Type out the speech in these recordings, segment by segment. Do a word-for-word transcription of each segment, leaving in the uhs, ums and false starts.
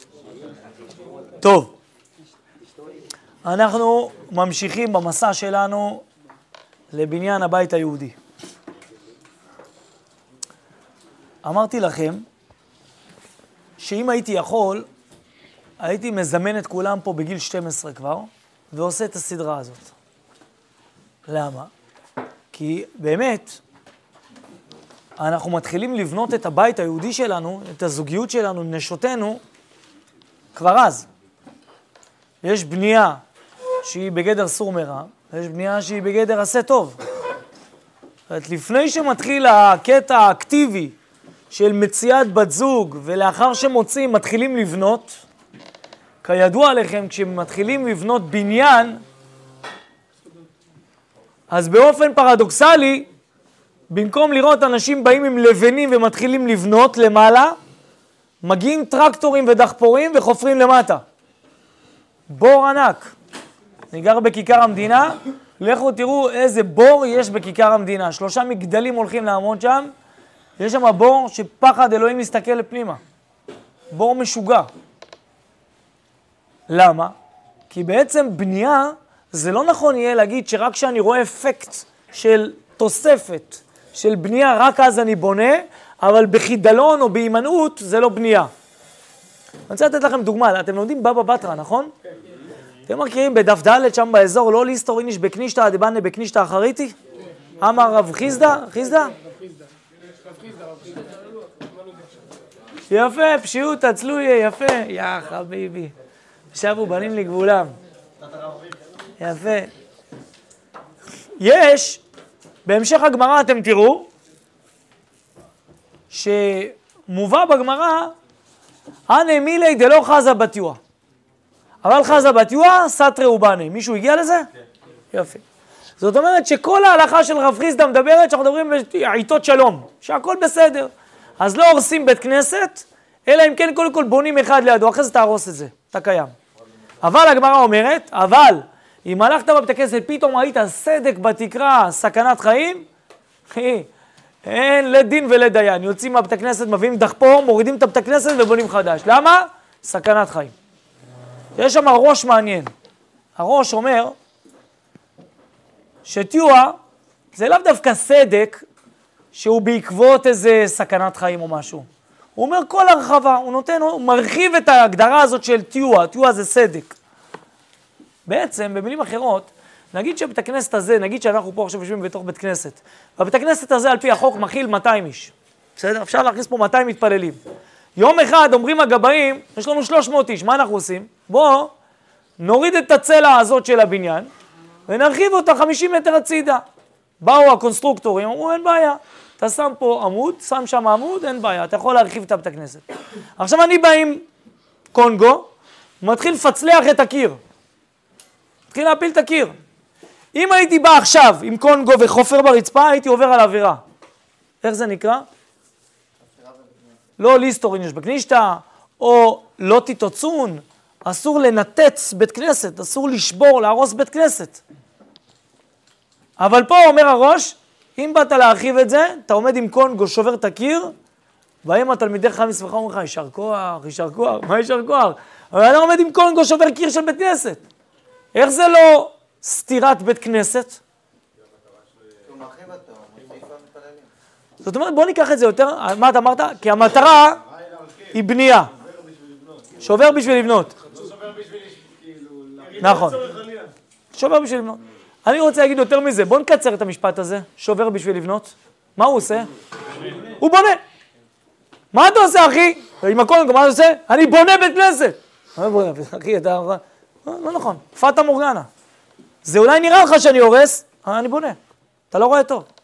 טוב, אנחנו ממשיכים במסע שלנו לבניין הבית היהודי. אמרתי לכם שאם הייתי יכול, הייתי מזמן את כולם פה בגיל שתים עשרה כבר, ועושה את הסדרה הזאת. למה? כי באמת, אנחנו מתחילים לבנות את הבית היהודי שלנו, את הזוגיות שלנו, נשותנו, כבר אז. יש בנייה שהיא בגדר סור מרע, ויש בנייה שהיא בגדר עשה טוב. לפני שמתחיל הקטע האקטיבי של מציאת בת זוג, ולאחר שמוצאים מתחילים לבנות, כידוע עליכם, כשמתחילים לבנות בניין, אז באופן פרדוקסלי, במקום לראות אנשים באים עם לבנים ומתחילים לבנות למעלה, מגיעים טרקטורים ודחפורים וחופרים למטה. בור ענק. אני גר בכיכר המדינה, לכו תראו איזה בור יש בכיכר המדינה. שלושה מגדלים הולכים לעמוד שם, יש שם בור שפחד אלוהים להסתכל לפנימה. בור משוגע. למה? כי בעצם בנייה, זה לא נכון יהיה להגיד שרק כשאני רואה אפקט של תוספת, של בנייה, רק אז אני בונה, אבל בחידלון או בהימנעות זה לא בנייה. אני רוצה לתת לכם דוגמה, אתם לומדים בבא בתרא, נכון? כן. אתם מכירים בדף ד' שם באזור, לא ליסטור איניש בקנישתא דבנה בקנישתא אחריתי? אמר רב חיסדא, חיסדא? יפה, פשיעות, תצלוי, יפה, יא חביבי. שבו בנים לגבולם. יפה. יש, בהמשך הגמרא אתם תראו, שמובא בגמרא, אנא מילי דלא חזה בתיוה. אבל חזה בתיוה, סתרי ובני. מישהו הגיע לזה? כן. יפה. זאת אומרת שכל ההלכה של רב חיסדא מדברת, שאנחנו מדברים בעיתות שלום, שהכל בסדר. אז לא הורסים בית כנסת, אלא אם כן קודם כל בונים אחד לידו, אחרי זה תהרוס את זה, אתה קיים. אבל הגמרא אומרת, אבל אם הלכת בבית הכנסת, פתאום ראית סדק בתקרה, סכנת חיים, אין לדין ולדיין. יוצאים מהבית הכנסת, מביאים דחפור, מורידים את הבית הכנסת ובונים חדש. למה? סכנת חיים. יש שם ראש מעניין. הראש אומר שטיוע זה לאו דווקא סדק שהוא בעקבות איזה סכנת חיים או משהו. הוא אומר כל הרחבה, הוא נותן, הוא מרחיב את ההגדרה הזאת של טיוע, טיוע זה סדק. בעצם, במילים אחרות, נגיד שבית הכנסת הזה, נגיד שאנחנו פה עכשיו יושבים בתוך בית כנסת, והבית הכנסת הזה על פי החוק מכיל מאתיים איש. בסדר? אפשר להכניס פה מאתיים מתפללים. יום אחד אומרים הגבאים, יש לנו שלוש מאות איש, מה אנחנו עושים? בוא, נוריד את הצלע הזאת של הבניין, ונרחיב אותה חמישים מטר הצידה. באו הקונסטרוקטורים, אמרו אין בעיה. אתה שם פה עמוד, שם שם עמוד, אין בעיה, אתה יכול להרחיב את בית הכנסת. עכשיו אני בא עם קונגו, מתחיל לפצלח את הקיר. מתחיל להפיל את הקיר. אם הייתי בא עכשיו עם קונגו וחופר ברצפה, הייתי עובר על עבירה. איך זה נקרא? לא ליסטור איניש בקנישתא, או לא תיתוצון, אסור לנתץ בית כנסת, אסור לשבור, להרוס בית כנסת. אבל פה אומר הראש, אם באת להרחיב את זה, אתה עומד עם קונגו, שובר את הקיר, באים התלמידי חכמים שמחה אומרים לך, יישר כוח, יישר כוח, מה יישר כוח? אבל אני עומד עם קונגו, שובר קיר של בית כנסת. איך זה לא סתירת בית כנסת? זאת אומרת, בוא ניקח את זה יותר, מה אתה אמרת? כי המטרה היא בנייה. שובר בשביל לבנות. נכון. שובר בשביל לבנות. אני רוצה להגיד יותר מזה, בוא נקצר את המשפט הזה, שובר בשביל לבנות. מה הוא עושה? הוא בונה. מה אתה עושה, אחי? עם הקונגו, מה אתה עושה? אני בונה בית כנסת. מה בונה? אחי, אתה... לא נכון, פאטה מורגנה. זה אולי נראה לך שאני הורס, אבל אני בונה. אתה לא רואה טוב.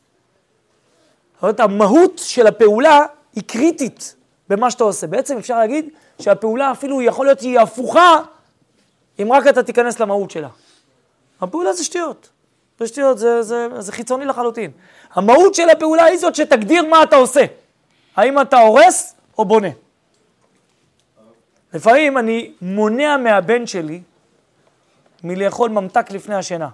המהות של הפעולה היא קריטית במה שאתה עושה. בעצם אפשר להגיד שהפעולה אפילו יכול להיות שהיא הפוכה, אם רק אתה תיכנס למהות שלה. הפעולה זה שטויות. זה שטויות, זה, זה, זה חיצוני לחלוטין. המהות של הפעולה היא זאת שתגדיר מה אתה עושה. האם אתה הורס או בונה. לפעמים אני מונע מהבן שלי מלאכול ממתק לפני השינה.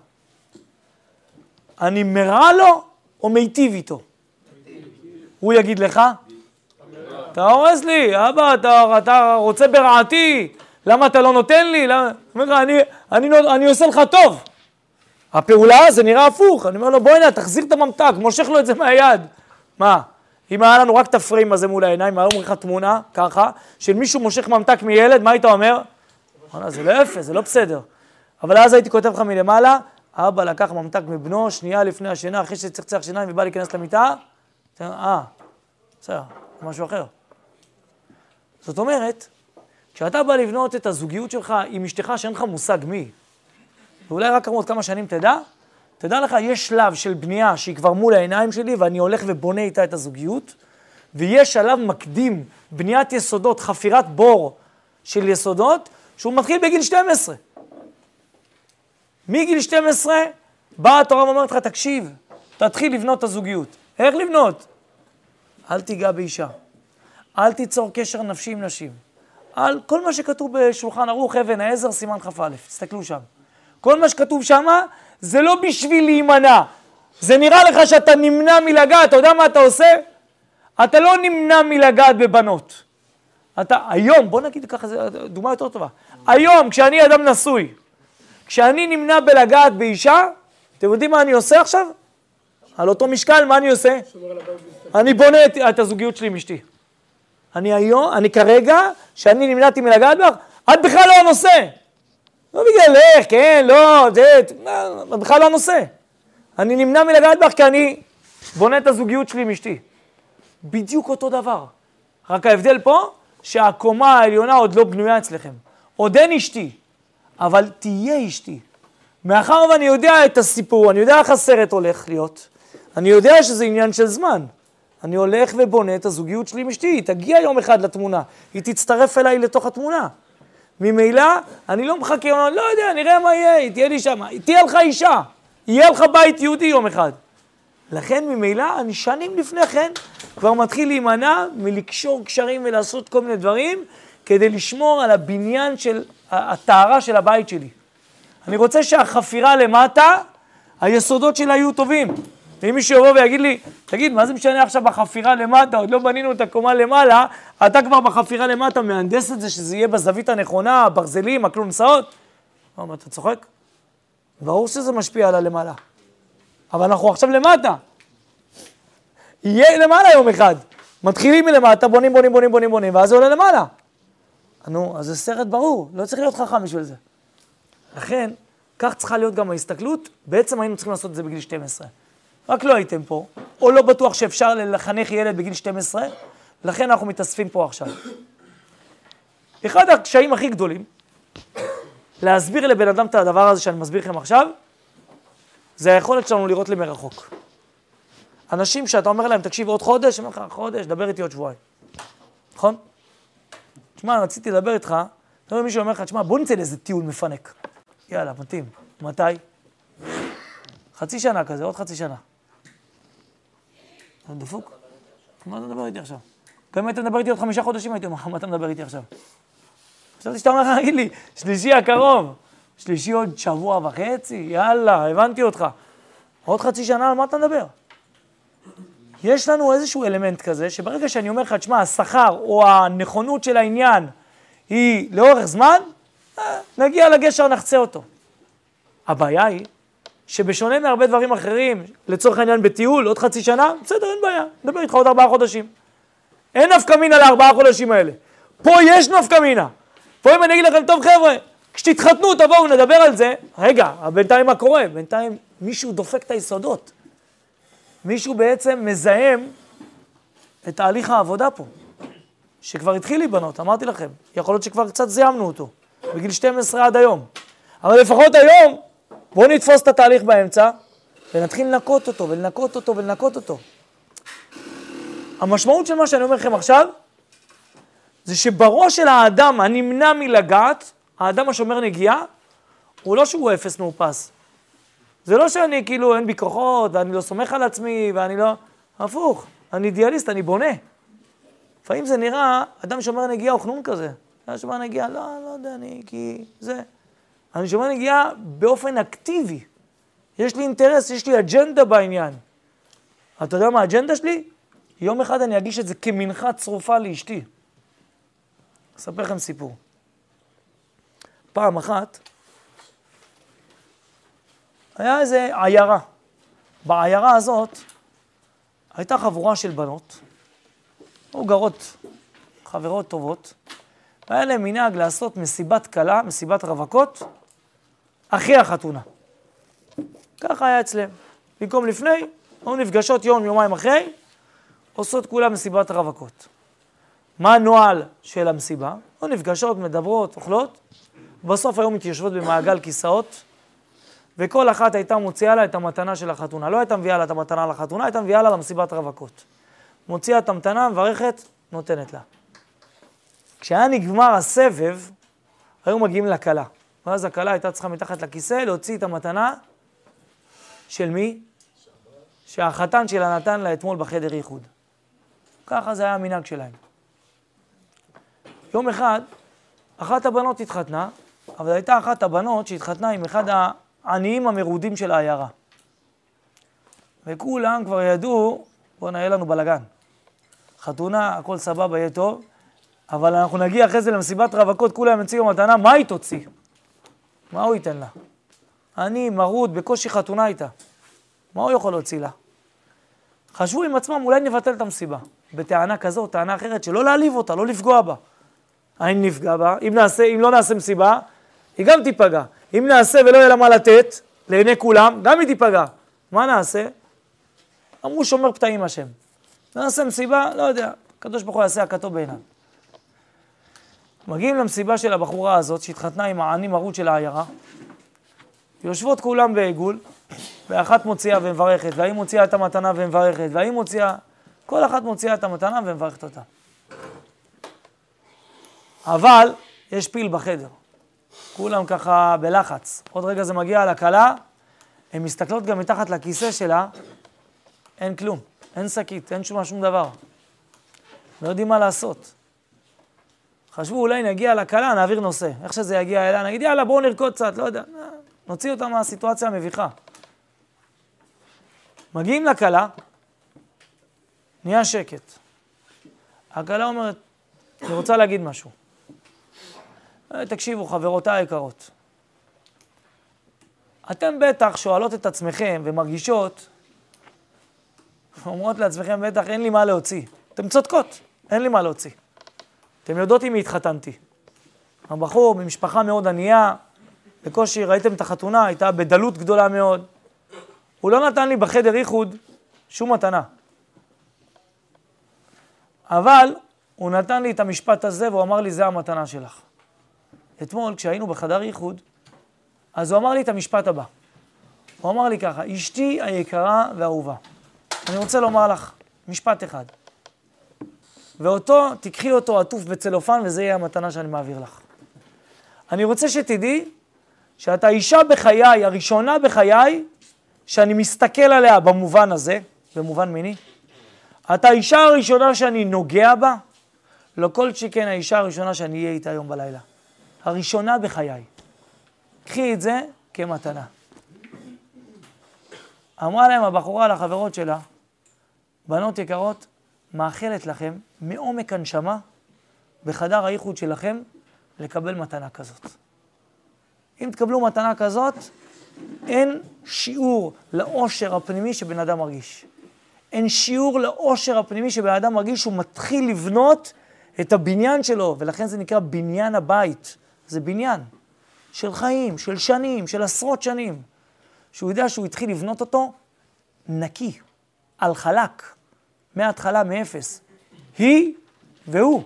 אני מרע לו או מיטיב איתו? הוא יגיד לך? אתה הורס לי, אבא, אתה, אתה רוצה ברעתי, למה אתה לא נותן לי? למה? אני, אני, אני, אני עושה לך טוב. הפעולה זה נראה הפוך, אני אומר לו, בואי נה, תחזיר את הממתק, מושך לו את זה מהיד. מה? אם היה לנו רק את הפריים הזה מול העיניים, היה אומרים לך תמונה, ככה, של מישהו מושך ממתק מילד, מה היית אומר? זה לא יפה, זה לא בסדר. אבל אז הייתי כותב לך מלמעלה, אבא לקח ממתק מבנו, שנייה לפני השינה, אחרי שצחצח שיניים ובא להיכנס למיטה, אה, בסדר, משהו אחר. זאת אומרת, כשאתה בא לבנות את הזוגיות שלך עם אשתך שאין לך מושג מי, ואולי רק עוד כמה שנים תדע, תדע לך, יש שלב של בנייה שהיא כבר מול העיניים שלי, ואני הולך ובונה איתה את הזוגיות, ויש שלב מקדים, בניית יסודות, חפירת בור של יסודות, שהוא מתחיל בגיל שתים עשרה. מגיל שתים עשרה, באה התורה ואומרת לך, תקשיב, תתחיל לבנות את הזוגיות. איך לבנות? אל תיגע באישה. אל תיצור קשר נפשי עם נשים. על כל מה שכתוב בשולחן ערוך, אבן העזר, סימן כ"א. תסתכלו שם. כל מה שכתוב שם, זה לא בשביל להימנע. זה נראה לך שאתה נמנע מלגעת. אתה יודע מה אתה עושה? אתה לא נמנע מלגעת בבנות. אתה, היום, בוא נגיד ככה, זו דוגמה יותר טובה. היום, כשאני אדם נשוי, כשאני נמנע בלגעת באישה, אתם יודעים מה אני עושה עכשיו? על אותו משקל, מה אני עושה? אני בונה את, את הזוגיות שלי עם אשתי. אני היום, אני כרגע, שאני נמנעתי מלגעת בך, את בכלל לא הנושא. לא בגלל איך, כן, לא, זה, את בכלל לא הנושא. אני נמנע מלגעת בך כי אני בונה את הזוגיות שלי עם אשתי. בדיוק אותו דבר. רק ההבדל פה, שהקומה העליונה עוד לא בנויה אצלכם. עוד אין אשתי, אבל תהיה אשתי. מאחר ואני יודע את הסיפור, אני יודע איך הסרט הולך להיות, אני יודע שזה עניין של זמן. אני הולך ובונה את הזוגיות שלי עם אשתי, היא תגיע יום אחד לתמונה, היא תצטרף אליי לתוך התמונה. ממילא, אני לא מחכה, אני לא יודע, נראה מה יהיה, תהיה לי שם, תהיה לך אישה, יהיה לך בית יהודי יום אחד. לכן ממילא, אני שנים לפני כן, כבר מתחיל להימנע מלקשור קשרים ולעשות כל מיני דברים, כדי לשמור על הבניין של הטהרה של הבית שלי. אני רוצה שהחפירה למטה, היסודות שלה יהיו טובים. ואם מישהו יבוא ויגיד לי, תגיד, מה זה משנה עכשיו בחפירה למטה? עוד לא בנינו את הקומה למעלה, אתה כבר בחפירה למטה מהנדס את זה, שזה יהיה בזווית הנכונה, הברזלים, הכלונסאות. מה, אתה צוחק? ברור שזה משפיע על הלמעלה. אבל אנחנו עכשיו למטה. יהיה למעלה יום אחד. מתחילים מלמטה, בונים, בונים, בונים, בונים, בונים, ואז זה עולה למעלה. נו, אז זה סרט ברור, לא צריך להיות חכם בשביל זה. לכן, כך צריכה להיות גם ההסתכלות, בעצם היינו צריכים לעשות את זה בגיל שתים עשרה. רק לא הייתם פה, או לא בטוח שאפשר לחנך ילד בגיל שתים עשרה, לכן אנחנו מתאספים פה עכשיו. אחד הקשיים הכי גדולים, להסביר לבן אדם את הדבר הזה שאני מסביר לכם עכשיו, זה היכולת שלנו לראות למרחוק. אנשים שאתה אומר להם, תקשיב עוד חודש, אומר לך, חודש, דבר איתי עוד שבועיים. נכון? תשמע, רציתי לדבר איתך, אתה אומר מישהו אומר לך, תשמע, בוא נצא לאיזה טיול מפנק. יאללה, מתאים. מתי? חצי שנה כזה, עוד חצי שנה. אתה דפוק? מה אתה מדבר איתי עכשיו? גם אם אתה מדבר איתי עוד חמישה חודשים, הייתי אומר, מה אתה מדבר איתי עכשיו? חשבתי שאתה אומר לך, להגיד לי, שלישי הקרוב, שלישי עוד שבוע וחצי, יאללה, הבנתי אותך. עוד חצי שנה, על מה אתה מדבר? יש לנו איזשהו אלמנט כזה, שברגע שאני אומר לך, תשמע, השכר או הנכונות של העניין היא לאורך זמן, נגיע לגשר, נחצה אותו. הבעיה היא, שבשונה מהרבה דברים אחרים, לצורך העניין בטיול, עוד חצי שנה, בסדר, אין בעיה, נדבר איתך עוד ארבעה חודשים. אין נפקא מינה לארבעה חודשים האלה. פה יש נפקא מינה. פה אם אני אגיד לכם, טוב חבר'ה, כשתתחתנו, תבואו, נדבר על זה. רגע, בינתיים מה קורה? בינתיים מישהו דופק את היסודות. מישהו בעצם מזהם את תהליך העבודה פה, שכבר התחיל להיבנות, אמרתי לכם. יכול להיות שכבר קצת זיימנו אותו, בגיל שתים עשרה עד היום. אבל לפחות היום, בואו נתפוס את התהליך באמצע, ונתחיל לנקות אותו, ולנקות אותו, ולנקות אותו. המשמעות של מה שאני אומר לכם עכשיו, זה שבראש של האדם הנמנע מלגעת, האדם השומר נגיעה, הוא לא שהוא אפס מאופס. זה לא שאני כאילו אין בי כוחות, ואני לא סומך על עצמי, ואני לא... הפוך, אני אידיאליסט, אני בונה. לפעמים זה נראה, אדם שומר נגיעה הוא חנון כזה. אדם שומר נגיעה, לא, לא יודע, אני כי זה... אני שומר נגיעה באופן אקטיבי. יש לי אינטרס, יש לי אג'נדה בעניין. אתה יודע מה האג'נדה שלי? יום אחד אני אגיש את זה כמנחה צרופה לאשתי. אספר לכם סיפור. פעם אחת, היה איזה עיירה. בעיירה הזאת הייתה חבורה של בנות, או גרות, חברות טובות, והיה להם מנהג לעשות מסיבת קלה, מסיבת רווקות, אחרי החתונה. ככה היה אצלם. במקום לפני, או נפגשות יום, יומיים אחרי, עושות כולם מסיבת רווקות. מה הנוהל של המסיבה? או נפגשות, מדברות, אוכלות, בסוף היום מתיישבות במעגל כיסאות, וכל אחת הייתה מוציאה לה את המתנה של החתונה. לא הייתה מביאה לה את המתנה לחתונה, הייתה מביאה לה למסיבת רווקות. מוציאה את המתנה, מברכת, נותנת לה. כשהיה נגמר הסבב, היו מגיעים לקלה. ואז הקלה הייתה צריכה מתחת לכיסא להוציא את המתנה של מי? שהחתן שלה נתן לה אתמול בחדר ייחוד. ככה זה היה המנהג שלהם. יום אחד, אחת הבנות התחתנה, אבל הייתה אחת הבנות שהתחתנה עם אחד העניים המרודים של העיירה. וכולם כבר ידעו, בוא נהיה לנו בלגן. חתונה, הכל סבבה, יהיה טוב, אבל אנחנו נגיע אחרי זה למסיבת רווקות, כולם יציגו מתנה, מה היא תוציא? מה הוא ייתן לה? אני מרוד, בקושי חתונה איתה. מה הוא יכול להוציא לה? חשבו עם עצמם, אולי נבטל את המסיבה. בטענה כזו, טענה אחרת, שלא להעליב אותה, לא לפגוע בה. האם נפגע בה? אם, נעשה, אם לא נעשה מסיבה, היא גם תיפגע. אם נעשה ולא יהיה לה מה לתת, לעיני כולם, גם היא תיפגע. מה נעשה? אמרו שומר פתאים השם. נעשה מסיבה, לא יודע, הקדוש ברוך הוא יעשה הכתוב בעיניו. מגיעים למסיבה של הבחורה הזאת, שהתחתנה עם העני מרוד של העיירה, יושבות כולם בעיגול, ואחת מוציאה ומברכת, והיא מוציאה את המתנה ומברכת, והיא מוציאה, כל אחת מוציאה את המתנה ומברכת אותה. אבל יש פיל בחדר. כולם ככה בלחץ. עוד רגע זה מגיע לקלה, הן מסתכלות גם מתחת לכיסא שלה, אין כלום, אין שקית, אין שום, שום דבר. לא יודעים מה לעשות. חשבו אולי נגיע לקלה, נעביר נושא. איך שזה יגיע אליה, נגיד יאללה בואו נרקוד קצת, לא יודע. נוציא אותה מהסיטואציה המביכה. מגיעים לקלה, נהיה שקט. הקלה אומרת, אני רוצה להגיד משהו. תקשיבו, חברותיי היקרות. אתם בטח שואלות את עצמכם ומרגישות, אומרות לעצמכם, בטח אין לי מה להוציא. אתם צודקות, אין לי מה להוציא. אתם יודעות עם מי התחתנתי. הבחור ממשפחה מאוד ענייה, בקושי ראיתם את החתונה, הייתה בדלות גדולה מאוד. הוא לא נתן לי בחדר ייחוד שום מתנה. אבל הוא נתן לי את המשפט הזה והוא אמר לי, זה המתנה שלך. אתמול כשהיינו בחדר ייחוד, אז הוא אמר לי את המשפט הבא. הוא אמר לי ככה, אשתי היקרה והאהובה. אני רוצה לומר לך משפט אחד. ואותו, תקחי אותו עטוף בצלופן וזה יהיה המתנה שאני מעביר לך. אני רוצה שתדעי שאתה אישה בחיי, הראשונה בחיי, שאני מסתכל עליה במובן הזה, במובן מיני. אתה האישה הראשונה שאני נוגע בה, לא כל שכן האישה הראשונה שאני אהיה איתה היום בלילה. הראשונה בחיי. קחי את זה כמתנה. אמרה להם הבחורה לחברות שלה, בנות יקרות, מאחלת לכם מעומק הנשמה בחדר הייחוד שלכם לקבל מתנה כזאת. אם תקבלו מתנה כזאת, אין שיעור לאושר הפנימי שבן אדם מרגיש. אין שיעור לאושר הפנימי שבן אדם מרגיש שהוא מתחיל לבנות את הבניין שלו, ולכן זה נקרא בניין הבית. זה בניין של חיים, של שנים, של עשרות שנים. שהוא יודע שהוא התחיל לבנות אותו נקי, על חלק, מההתחלה, מאפס. היא והוא.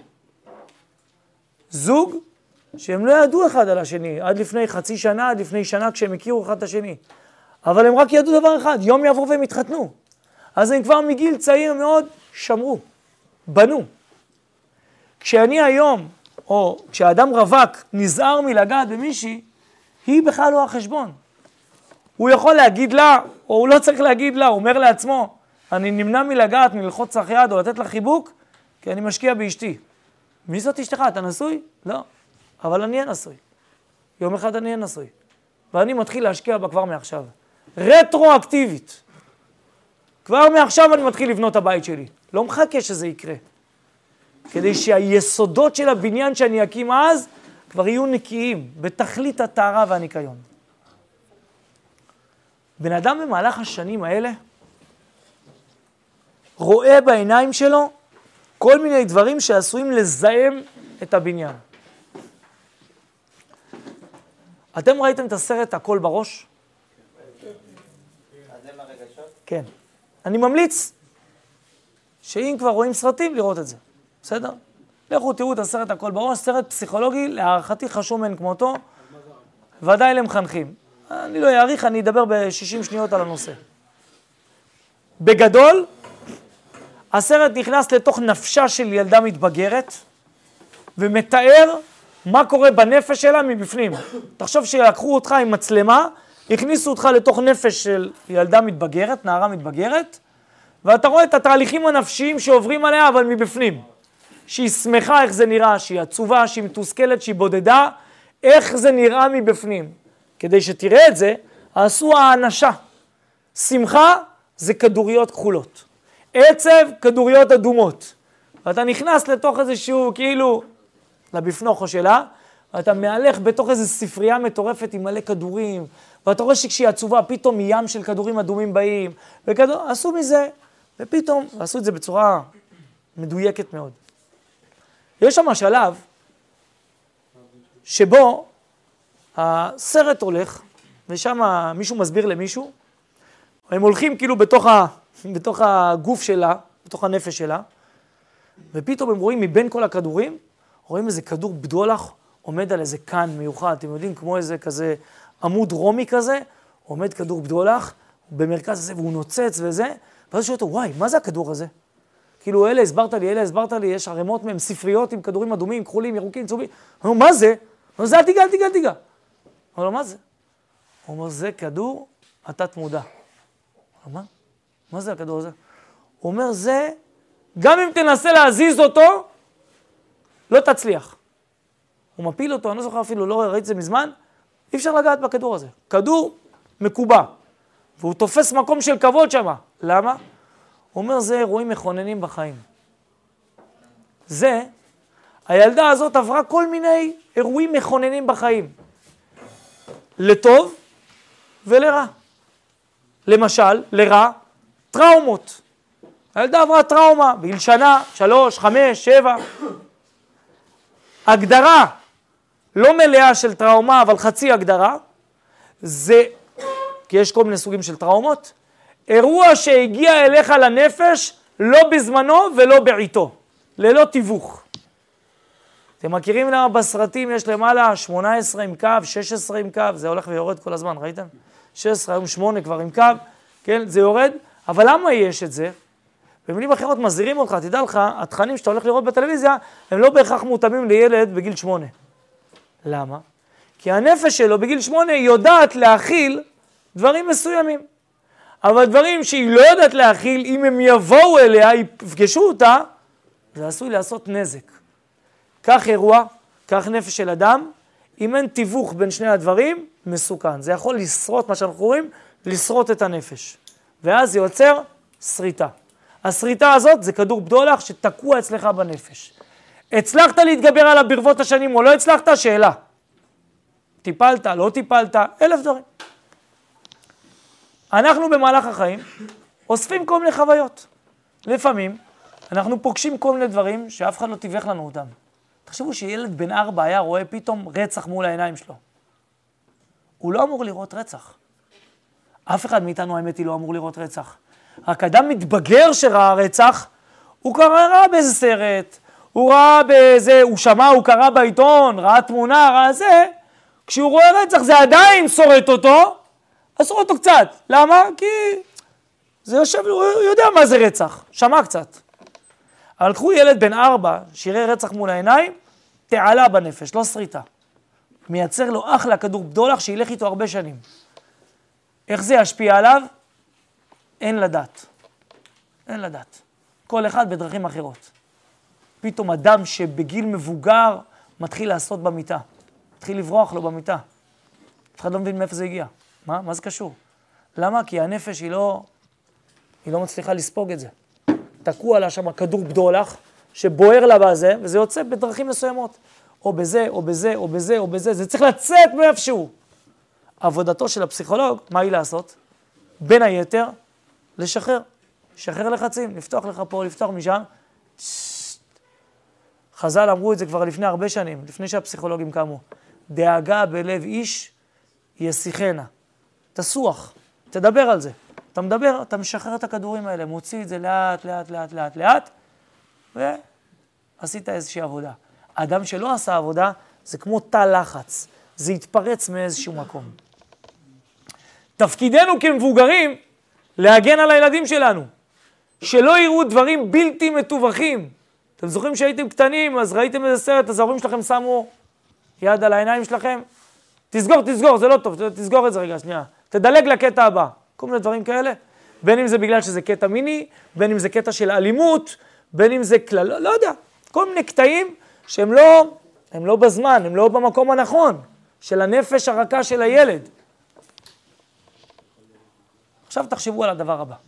זוג שהם לא ידעו אחד על השני, עד לפני חצי שנה, עד לפני שנה כשהם הכירו אחד את השני. אבל הם רק ידעו דבר אחד, יום יעבור והם התחתנו. אז הם כבר מגיל צעיר מאוד שמרו, בנו. כשאני היום, או כשאדם רווק נזהר מלגעת במישהי, היא בכלל לא החשבון. הוא יכול להגיד לה, או הוא לא צריך להגיד לה, הוא אומר לעצמו, אני נמנע מלגעת, מלחוץ לך יד או לתת לה חיבוק, כי אני משקיע באשתי. מי זאת אשתך? אתה נשוי? לא. אבל אני אהיה נשוי. יום אחד אני אהיה נשוי. ואני מתחיל להשקיע בה כבר מעכשיו. רטרואקטיבית. כבר מעכשיו אני מתחיל לבנות הבית שלי. לא מחכה שזה יקרה. כדי שהיסודות של הבניין שאני אקים אז, כבר יהיו נקיים, בתכלית הטהרה והניקיון. בן אדם במהלך השנים האלה, רואה בעיניים שלו כל מיני דברים שעשויים לזהם את הבניין. אתם ראיתם את הסרט הכל בראש? כן. אני ממליץ שאם כבר רואים סרטים, לראות את זה. בסדר? לכו תראו את הסרט הכל בראש, סרט פסיכולוגי, להערכתי חשוב מן כמותו, ודאי למחנכים. אני לא אעריך, אני אדבר ב-שישים שניות על הנושא. בגדול, הסרט נכנס לתוך נפשה של ילדה מתבגרת, ומתאר מה קורה בנפש שלה מבפנים. תחשוב שלקחו אותך עם מצלמה, הכניסו אותך לתוך נפש של ילדה מתבגרת, נערה מתבגרת, ואתה רואה את התהליכים הנפשיים שעוברים עליה, אבל מבפנים. שהיא שמחה איך זה נראה, שהיא עצובה, שהיא מתוסכלת, שהיא בודדה, איך זה נראה מבפנים. כדי שתראה את זה, עשו האנשה. שמחה זה כדוריות כחולות. עצב, כדוריות אדומות. ואתה נכנס לתוך איזשהו, כאילו, לבפנוכו שלה, ואתה מהלך בתוך איזו ספרייה מטורפת עם מלא כדורים, ואתה רואה שכשהיא עצובה, פתאום ים של כדורים אדומים באים, וכדור, עשו מזה, ופתאום, עשו את זה בצורה מדויקת מאוד. יש שם שלב, שבו הסרט הולך, ושם מישהו מסביר למישהו, הם הולכים כאילו בתוך, ה, בתוך הגוף שלה, בתוך הנפש שלה, ופתאום הם רואים מבין כל הכדורים, רואים איזה כדור בדולח, עומד על איזה קן מיוחד, אתם יודעים, כמו איזה כזה עמוד רומי כזה, עומד כדור בדולח, במרכז הזה, והוא נוצץ וזה, ואז שואל אותו, וואי, מה זה הכדור הזה? כאילו, אלה הסברת לי, אלה הסברת לי, יש ערימות מהם, ספריות עם כדורים אדומים, כחולים, ירוקים, צהובים. הוא אומר, מה זה? הוא אומר, זה אל תיגע, אל תיגע, אל תיגע. הוא אומר, מה זה? הוא אומר, זה כדור התת מודע. הוא אומר, מה? מה זה הכדור הזה? הוא אומר, זה, גם אם תנסה להזיז אותו, לא תצליח. הוא מפיל אותו, אני לא זוכר אפילו, לא ראיתי את זה מזמן, אי אפשר לגעת בכדור הזה. כדור מקובע, והוא תופס מקום של כבוד שמה. למה? הוא אומר, זה אירועים מכוננים בחיים. זה, הילדה הזאת עברה כל מיני אירועים מכוננים בחיים. לטוב ולרע. למשל, לרע, טראומות. הילדה עברה טראומה, בגיל שנה, שלוש, חמש, שבע. הגדרה לא מלאה של טראומה, אבל חצי הגדרה, זה, כי יש כל מיני סוגים של טראומות, אירוע שהגיע אליך לנפש, לא בזמנו ולא בעיתו, ללא תיווך. אתם מכירים למה בסרטים יש למעלה שמונה עשרה עם קו, שש עשרה עם קו, זה הולך ויורד כל הזמן, ראיתם? שש עשרה, היום שמונה כבר עם קו, כן, זה יורד, אבל למה יש את זה? במילים אחרות מזהירים אותך, תדע לך, התכנים שאתה הולך לראות בטלוויזיה, הם לא בהכרח מותאמים לילד בגיל שמונה. למה? כי הנפש שלו בגיל שמונה יודעת להכיל דברים מסוימים. אבל דברים שהיא לא יודעת להכיל, אם הם יבואו אליה, יפגשו אותה, זה עשוי לעשות נזק. כך אירוע, כך נפש של אדם, אם אין תיווך בין שני הדברים, מסוכן. זה יכול לשרוט, מה שאנחנו קוראים, לשרוט את הנפש. ואז זה יוצר שריטה. השריטה הזאת זה כדור בדולח שתקוע אצלך בנפש. הצלחת להתגבר עליו ברבות השנים או לא הצלחת? שאלה. טיפלת, לא טיפלת, אלף דברים. אנחנו במהלך החיים אוספים כל מיני חוויות. לפעמים אנחנו פוגשים כל מיני דברים שאף אחד לא תיווך לנו אותם. תחשבו שילד בן ארבע היה רואה פתאום רצח מול העיניים שלו. הוא לא אמור לראות רצח. אף אחד מאיתנו האמת היא לא אמור לראות רצח. רק אדם מתבגר שראה רצח, הוא קרא, ראה באיזה סרט, הוא ראה באיזה, הוא שמע, הוא קרא בעיתון, ראה תמונה, ראה זה, כשהוא רואה רצח זה עדיין שורט אותו, אז שורט אותו קצת. למה? כי זה יושב, הוא יודע מה זה רצח, שמע קצת. אבל קחו ילד בן ארבע, שיראה רצח מול העיניים, תעלה בנפש, לא שריטה. מייצר לו אחלה כדור בדולח שילך איתו הרבה שנים. איך זה ישפיע עליו? אין לדעת. אין לדעת. כל אחד בדרכים אחרות. פתאום אדם שבגיל מבוגר מתחיל לעשות במיטה. מתחיל לברוח לו במיטה. אף אחד לא מבין מאיפה זה הגיע. מה? מה זה קשור? למה? כי הנפש היא לא, היא לא מצליחה לספוג את זה. תקוע לה שם כדור בדולח, שבוער לה בזה, וזה יוצא בדרכים מסוימות. או בזה, או בזה, או בזה, או בזה, זה צריך לצאת מאיפשהו. עבודתו של הפסיכולוג, מה היא לעשות? בין היתר, לשחרר. לשחרר לחצים, לפתוח לך פה, לפתוח משם. חז"ל אמרו את זה כבר לפני הרבה שנים, לפני שהפסיכולוגים קמו. דאגה בלב איש ישיחנה. תסוח, תדבר על זה. אתה מדבר, אתה משחרר את הכדורים האלה, מוציא את זה לאט, לאט, לאט, לאט, לאט, ועשית איזושהי עבודה. האדם שלא עשה עבודה, זה כמו תא לחץ. זה יתפרץ מאיזשהו מקום. תפקידנו כמבוגרים, להגן על הילדים שלנו. שלא יראו דברים בלתי מתווכים. אתם זוכרים שהייתם קטנים, אז ראיתם איזה סרט, אז ההורים שלכם שמו יד על העיניים שלכם? תסגור, תסגור, זה לא טוב, תסגור את זה רגע, שנייה. תדלג לקטע הבא. כל מיני דברים כאלה. בין אם זה בגלל שזה קטע מיני, בין אם זה קטע של אלימות, בין אם זה כלל, לא, לא יודע. כל מיני קטעים שהם לא, הם לא בזמן, הם לא במקום הנכון, של הנפש הרכה של הילד. עכשיו תחשבו על הדבר הבא.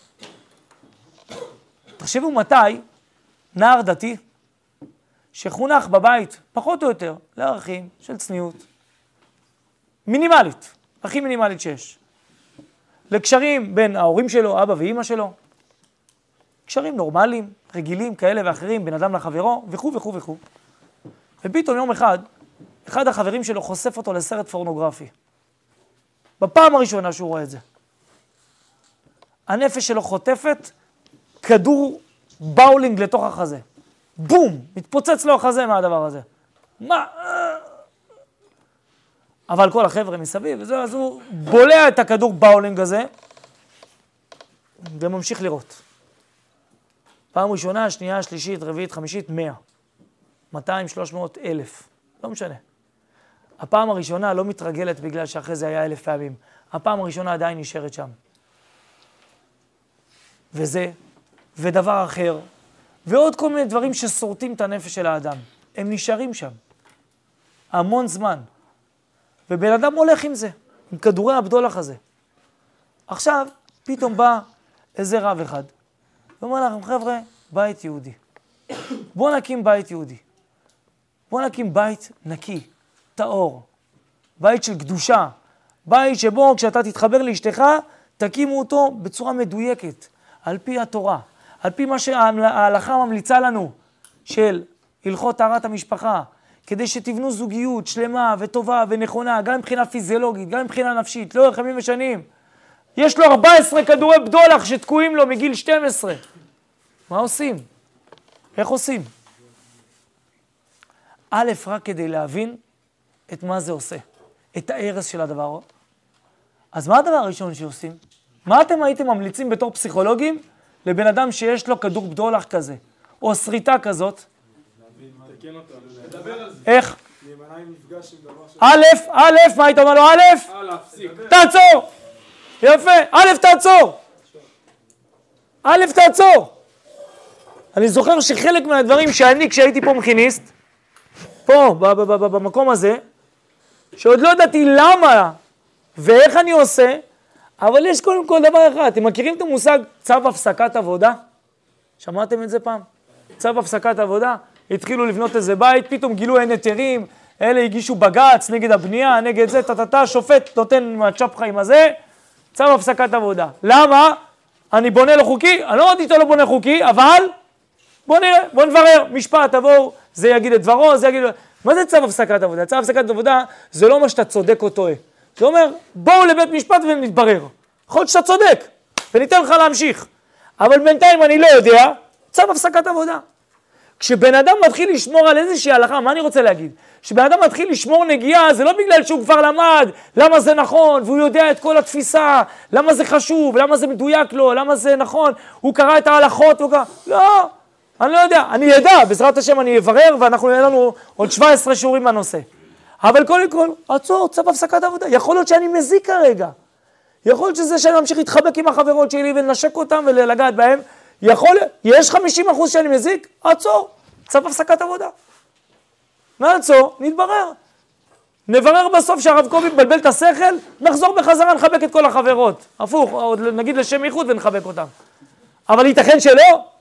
תחשבו מתי נער דתי שחונך בבית, פחות או יותר, לערכים של צניעות, מינימלית, הכי מינימלית שיש. לקשרים בין ההורים שלו, אבא ואמא שלו, קשרים נורמליים, רגילים, כאלה ואחרים, בין אדם לחברו, וכו' וכו' וכו'. ופתאום יום אחד, אחד החברים שלו חושף אותו לסרט פורנוגרפי. בפעם הראשונה שהוא רואה את זה. הנפש שלו חוטפת כדור באולינג לתוך החזה. בום! מתפוצץ לו החזה מהדבר הזה. מה? אבל כל החבר'ה מסביב, וזהו, אז הוא בולע את הכדור באולינג הזה, וממשיך לראות. פעם ראשונה, שנייה, שלישית, רביעית, חמישית, מאה. מאתיים, שלוש מאות, אלף. לא משנה. הפעם הראשונה לא מתרגלת בגלל שאחרי זה היה אלף פעמים. הפעם הראשונה עדיין נשארת שם. וזה, ודבר אחר, ועוד כל מיני דברים ששורטים את הנפש של האדם. הם נשארים שם. המון זמן. ובן אדם הולך עם זה, עם כדורי הבדולח הזה. עכשיו, פתאום בא איזה רב אחד, ואומר לכם, חבר'ה, בית יהודי. בואו נקים בית יהודי. בואו נקים בית נקי, טהור. בית של קדושה. בית שבו כשאתה תתחבר לאשתך, תקימו אותו בצורה מדויקת, על פי התורה, על פי מה שההלכה ממליצה לנו, של הלכות טהרת המשפחה, כדי שתבנו זוגיות שלמה וטובה ונכונה, גם מבחינה פיזיולוגית, גם מבחינה נפשית, לאורך ימים ושנים. יש לו ארבע עשרה כדורי בדולח שתקועים לו מגיל שתים עשרה. מה עושים? איך עושים? א', רק כדי להבין את מה זה עושה, את ההרס של הדבר. אז מה הדבר הראשון שעושים? מה אתם הייתם ממליצים בתור פסיכולוגים לבן אדם שיש לו כדור בדולח כזה, או שריטה כזאת? איך? א', א', מה היית אומר לו? א', תעצור! יפה, א', תעצור! א', תעצור! אני זוכר שחלק מהדברים שאני, כשהייתי פה מכיניסט, פה, במקום הזה, שעוד לא ידעתי למה ואיך אני עושה, אבל יש קודם כל דבר אחד. אתם מכירים את המושג צו הפסקת עבודה? שמעתם את זה פעם? צו הפסקת עבודה? התחילו לבנות איזה בית, פתאום גילו אין היתרים, אלה הגישו בגץ נגד הבנייה, נגד זה, תתתה, שופט נותן מהצ'פחה עם הזה, צו הפסקת עבודה. למה? אני בונה לו חוקי? אני לא ראיתי שאתה לא בונה חוקי, אבל בוא נראה, בוא נברר, משפט, תבואו, זה יגיד את דברו, זה יגיד... מה זה צו הפסקת עבודה? צו הפסקת עבודה זה לא מה שאתה צודק או טועה. זה אומר, בואו לבית משפט ונתברר. יכול להיות שאתה צודק, וניתן לך להמשיך. אבל בינתיים אני לא יודע, צו הפסקת עבודה. כשבן אדם מתחיל לשמור על איזושהי הלכה, מה אני רוצה להגיד? כשבן אדם מתחיל לשמור נגיעה, זה לא בגלל שהוא כבר למד, למה זה נכון, והוא יודע את כל התפיסה, למה זה חשוב, למה זה מדויק לו, למה זה נכון, הוא קרא את ההלכות, הוא קרא... לא, אני לא יודע, אני ידע, בעזרת השם אני אברר, ואנחנו יהיה לנו עוד שבע עשרה שיעורים בנושא. אבל קודם כל, עצור, צו הפסקת עבודה. יכול להיות שאני מזיק כרגע. יכול להיות שזה שאני ממשיך להתחבק עם החברות שלי ולנשק אותם ולגעת בהם. יכול להיות, יש חמישים אחוז שאני מזיק, עצור, צו הפסקת עבודה. נעצור, נתברר. נברר בסוף שהרב קובי מבלבל את השכל, נחזור בחזרה, נחבק את כל החברות. הפוך, עוד נגיד לשם ייחוד ונחבק אותם. אבל ייתכן שלא,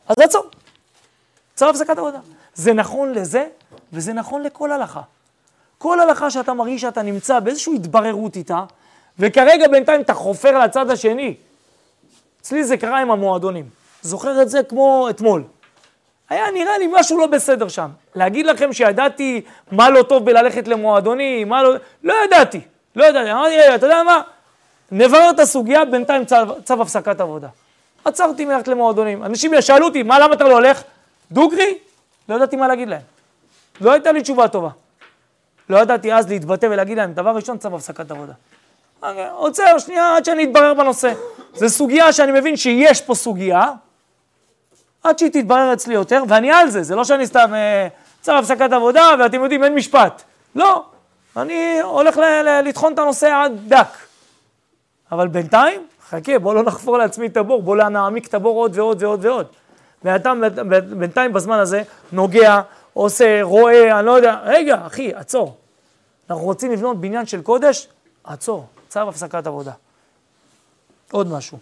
אז עצור. צו הפסקת עבודה. זה נכון לזה, וזה נכון לכל הלכה. כל הלכה שאתה מרגיש שאתה נמצא באיזושהי התבררות איתה, וכרגע בינתיים אתה חופר לצד השני. אצלי זה קרה עם המועדונים. זוכר את זה כמו אתמול. היה נראה לי משהו לא בסדר שם. להגיד לכם שידעתי מה לא טוב בללכת למועדונים, מה לא... לא ידעתי. לא ידעתי. אמרתי, רגע, אתה יודע מה? נברר את הסוגיה, בינתיים צו, צו הפסקת עבודה. עצרתי מלכת למועדונים. אנשים שאלו אותי, מה, למה אתה לא הולך? דוגרי? לא ידעתי מה להגיד להם. לא הייתה לי תשובה טובה. לא ידעתי אז להתבטא ולהגיד להם, דבר ראשון, צו הפסקת עבודה. עוצר, שנייה, עד שאני אתברר בנושא. זו סוגיה שאני מבין שיש פה סוגיה, עד שהיא תתברר אצלי יותר, ואני על זה, זה לא שאני סתם צו הפסקת עבודה, ואתם יודעים, אין משפט. לא, אני הולך לטחון את הנושא עד דק. אבל בינתיים, חכה, בוא לא נחפור לעצמי את הבור, בוא לא נעמיק את הבור עוד ועוד ועוד ועוד. ואתה בינתיים בזמן הזה נוגע, עושה, רואה, אני לא יודע, רגע, אחי, עצור. אנחנו רוצים לבנות בניין של קודש, עצור, צו הפסקת עבודה. עוד משהו.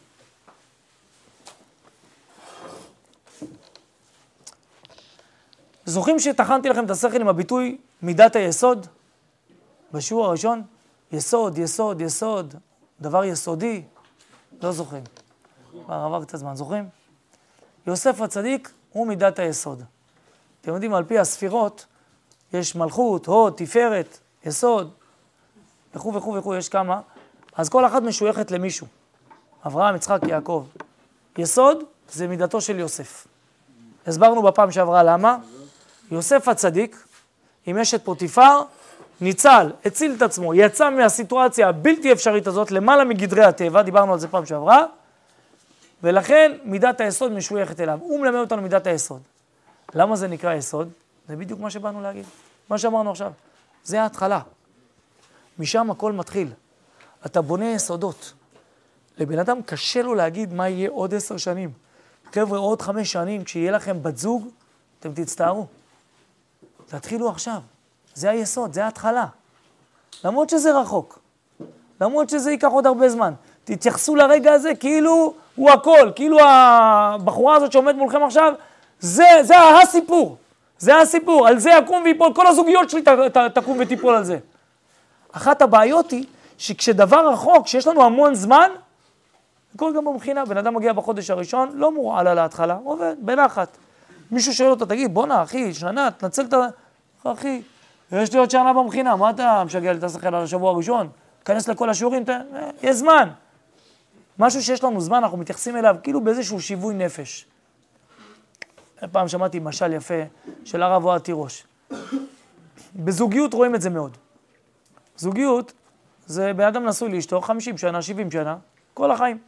זוכרים שתכנתי לכם את השכל עם הביטוי מידת היסוד? בשיעור הראשון? יסוד, יסוד, יסוד, דבר יסודי. לא זוכרים. כבר עבר קצת זמן, זוכרים? יוסף הצדיק הוא מידת היסוד. אתם יודעים, על פי הספירות, יש מלכות, הוד, תפארת, יסוד, וכו' וכו' וכו', יש כמה. אז כל אחת משויכת למישהו. אברהם, יצחק, יעקב. יסוד זה מידתו של יוסף. הסברנו בפעם שעברה למה. יוסף הצדיק, עם אשת פוטיפר, ניצל, הציל את עצמו, יצא מהסיטואציה הבלתי אפשרית הזאת, למעלה מגדרי הטבע, דיברנו על זה פעם שעברה, ולכן מידת היסוד משויכת אליו. הוא מלמד אותנו מידת היסוד. למה זה נקרא יסוד? זה בדיוק מה שבאנו להגיד. מה שאמרנו עכשיו. זה ההתחלה. משם הכל מתחיל. אתה בונה יסודות. לבן אדם קשה לו להגיד מה יהיה עוד עשר שנים. חבר'ה, עוד חמש שנים, כשיהיה לכם בת זוג, אתם תצטערו. תתחילו עכשיו. זה היסוד, זה ההתחלה. למרות שזה רחוק. למרות שזה ייקח עוד הרבה זמן. תתייחסו לרגע הזה כאילו הוא הכל. כאילו הבחורה הזאת שעומד מולכם עכשיו, זה, זה הסיפור. זה הסיפור. על זה יקום ויפול. כל הזוגיות שלי ת, ת, תקום ותיפול על זה. אחת הבעיות היא שכשדבר רחוק, שיש לנו המון זמן, הכל גם במחינה. בן אדם מגיע בחודש הראשון, לא מורעל על ההתחלה, הוא עובד, בנחת. מישהו שואל אותו, תגיד, בוא נע, אחי, שנה, תנצל את ה... אחי, יש לי עוד שנה במחינה, מה אתה משגע לי את השכל על השבוע הראשון? כנס לכל השיעורים, ת... יש זמן. משהו שיש לנו זמן, אנחנו מתייחסים אליו כאילו באיזשהו שיווי נפש. פעם שמעתי משל יפה של הרב אוהד תירוש. בזוגיות רואים את זה מאוד. זוגיות זה בן אדם נשוי לאשתו חמישים שנה, שבעים שנה, כל החיים.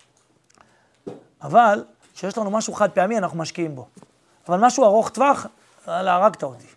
אבל כשיש לנו משהו חד פעמי, אנחנו משקיעים בו. אבל משהו ארוך טווח, הרגת אותי.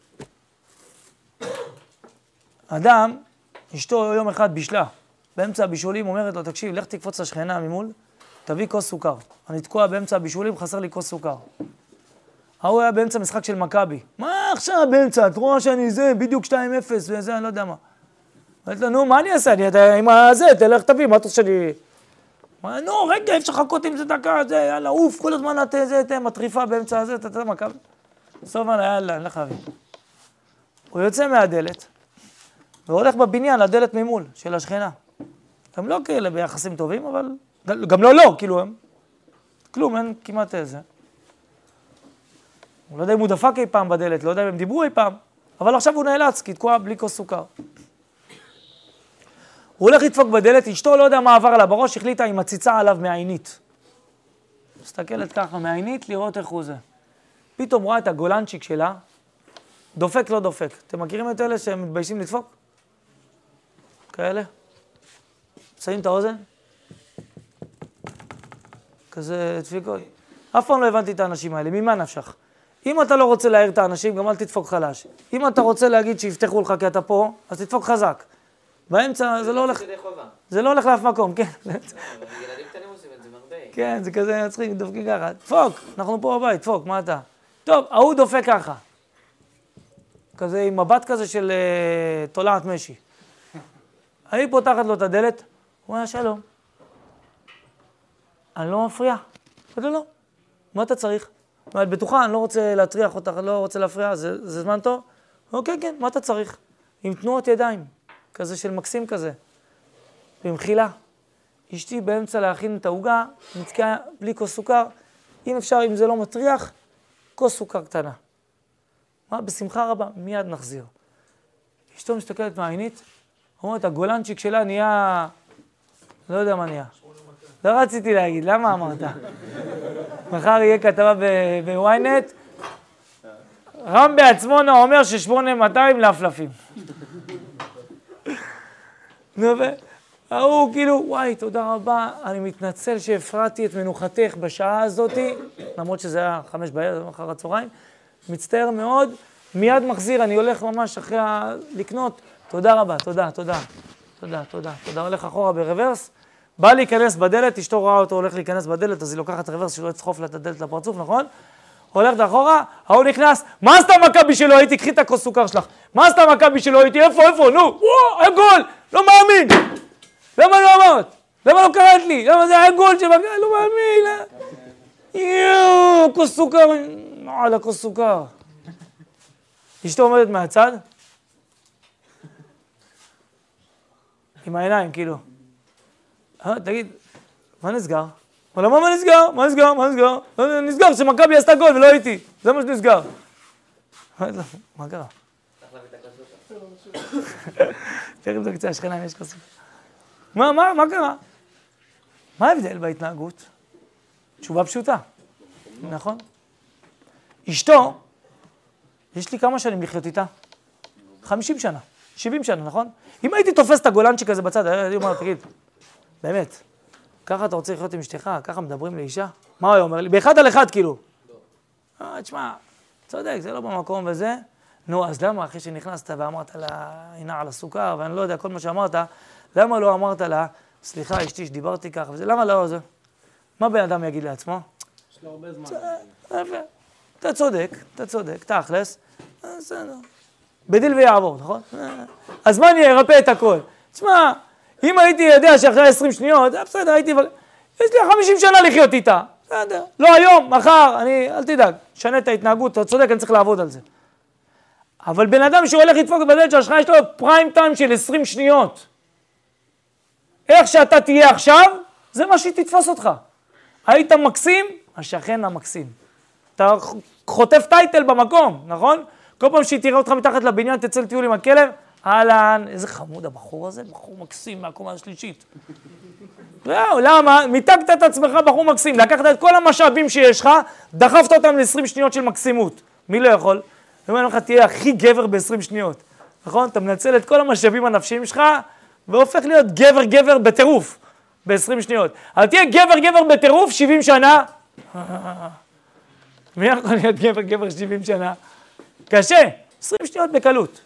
אדם, אשתו יום אחד בישלה, באמצע הבישולים אומרת לו, תקשיב, לך תקפוץ לשכנה ממול, תביא כוס סוכר. אני תקוע באמצע הבישולים, חסר לי כוס סוכר. ההוא היה באמצע משחק של מכבי. מה עכשיו באמצע? את רואה שאני זה, בדיוק שתיים אפס וזה, אני לא יודע מה. אמרתי לה, נו, מה אני אעשה? אני עם הזה, תלך תביא, מה אתה עושה לי? נו, רגע, אפשר לחכות עם זה דקה, זה, יאללה, אוף, כל הזמן את זה, את מטריפה באמצע הזה, אתה יודע מכבי. בסוף אמר לה, יאללה, אני לך אביא. הוא יוצא מהדלת, והולך בבניין לדלת ממול של השכנה. הם לא כאלה ביחסים טובים, אבל גם לא, לא, כאילו הם. כלום, אין כמעט איזה. הוא לא יודע אם הוא דפק אי פעם בדלת, לא יודע אם הם דיברו אי פעם, אבל עכשיו הוא נאלץ, כי תקוע בלי כוס סוכר. הוא הולך לדפוק בדלת, אשתו לא יודע מה עבר עליו בראש, החליטה עם מציצה עליו מהעינית. מסתכלת ככה מהעינית, לראות איך הוא זה. פתאום רואה את הגולנצ'יק שלה, דופק לא דופק. אתם מכירים את אלה שהם מתביישים לדפוק? כאלה? שמים את האוזן? כזה דפיקות. אף פעם לא הבנתי את האנשים האלה, ממה נפשך? אם אתה לא רוצה להעיר את האנשים, גם אל תדפוק חלש. אם אתה רוצה להגיד שיפתחו לך כי אתה פה, אז תדפוק חזק. באמצע זה לא הולך... זה לא הולך לאף מקום, כן. ילדים קטנים עושים את זה מרבה. כן, זה כזה מצחיק, דופקים ככה. דפוק, אנחנו פה בבית, דפוק, מה אתה? טוב, ההוא דופק ככה. כזה עם מבט כזה של תולעת משי. אני פותחת לו את הדלת, הוא אומר, שלום. אני לא מפריע. אמרתי לו, לא. מה אתה צריך? את בטוחה, אני לא רוצה להטריח אותך, לא רוצה להפריע, זה, זה זמן טוב? אוקיי, כן, מה אתה צריך? עם תנועות ידיים, כזה של מקסים כזה, במחילה. אשתי באמצע להכין את העוגה, נתקעה בלי כוס סוכר, אם אפשר, אם זה לא מטריח, כוס סוכר קטנה. מה? בשמחה רבה, מיד נחזיר. אשתו מסתכלת מהעינית, אומרת, הגולנצ'יק שלה נהיה, לא יודע מה נהיה. לא רציתי להגיד, למה אמרת? מחר יהיה כתבה בוויינט, רם בעצמונה אומר ששמונה מאתיים להפלפים. נו, והוא כאילו, וואי, תודה רבה, אני מתנצל שהפרעתי את מנוחתך בשעה הזאת, למרות שזה היה חמש בערב, אחר הצהריים, מצטער מאוד, מיד מחזיר, אני הולך ממש אחרי ה... לקנות, תודה רבה, תודה, תודה, תודה, תודה, תודה, הולך אחורה ברוורס, בא להיכנס בדלת, אשתו רואה אותו הולך להיכנס בדלת, אז היא לוקחת רוורס שלא יצחוף לה את הדלת לפרצוף, נכון? הולכת אחורה, ההוא נכנס, מה עשתה מכבי שלא הייתי? קחי את הכוס סוכר שלך. מה עשתה מכבי שלא הייתי? איפה, איפה? נו, וואו, היה גול! לא מאמין! למה לא אמרת? למה לא קראת לי? למה זה היה גול של מכבי? לא מאמין! יואו, כוס סוכר, על הכוס סוכר. אשתו עומדת מהצד, עם העיניים, כאילו. תגיד, מה נסגר? אבל מה נסגר? מה נסגר? מה נסגר? נסגר שמכבי עשתה גול ולא הייתי. זה מה שנסגר. מה קרה? תראה את הקצה השכנה אם יש כוסות. מה, מה, מה קרה? מה ההבדל בהתנהגות? תשובה פשוטה. נכון? אשתו, יש לי כמה שנים לחיות איתה? חמישים שנה, שבעים שנה, נכון? אם הייתי תופס את הגולנצ'יק הזה בצד, הייתי אומר, תגיד, באמת, ככה אתה רוצה לחיות עם אשתך? ככה מדברים לאישה? מה הוא אומר לי? באחד על אחד, כאילו. לא, תשמע, צודק, זה לא במקום וזה. נו, אז למה אחרי שנכנסת ואמרת לה, הנה על הסוכר, ואני לא יודע, כל מה שאמרת, למה לא אמרת לה, סליחה, אשתי שדיברתי ככה וזה, למה לא זה? מה בן אדם יגיד לעצמו? יש לו הרבה זמן. אתה צודק, אתה צודק, תכלס. בסדר. בדיל ויעבור, נכון? אז מה אני ארפא את הכל? תשמע, אם הייתי יודע שאחרי עשרים שניות, בסדר, הייתי... יש לי חמישים שנה לחיות איתה. בסדר. לא היום, מחר, אני... אל תדאג, שנה את ההתנהגות, אתה צודק, אני צריך לעבוד על זה. אבל בן אדם שהוא הולך לדפוק בדלת שלך, יש לו פריים טיים של עשרים שניות. איך שאתה תהיה עכשיו, זה מה שתתפוס אותך. היית מקסים, השכן המקסים. אתה חוטף טייטל במקום, נכון? כל פעם שהיא תראה אותך מתחת לבניין, תצא לטיול עם הכלב, אהלן, איזה חמוד הבחור הזה, בחור מקסים מהקומה השלישית. זהו, למה? מיתגת את עצמך בחור מקסים, לקחת את כל המשאבים שיש לך, דחפת אותם ל-עשרים שניות של מקסימות. מי לא יכול? אני אומר לך, תהיה הכי גבר ב-עשרים שניות. נכון? אתה מנצל את כל המשאבים הנפשיים שלך, והופך להיות גבר גבר בטירוף ב-עשרים שניות. אבל תהיה גבר גבר בטירוף שבעים שנה. מי יכול להיות גבר גבר שבעים שנה? קשה, עשרים שניות בקלות.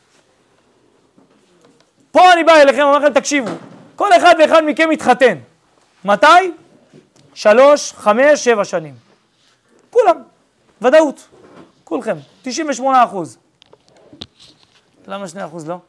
פה אני בא אליכם, אומר לכם, תקשיבו, כל אחד ואחד מכם מתחתן. מתי? שלוש, חמש, שבע שנים. כולם, ודאות, כולכם, תשעים ושמונה אחוז. למה שני אחוז לא?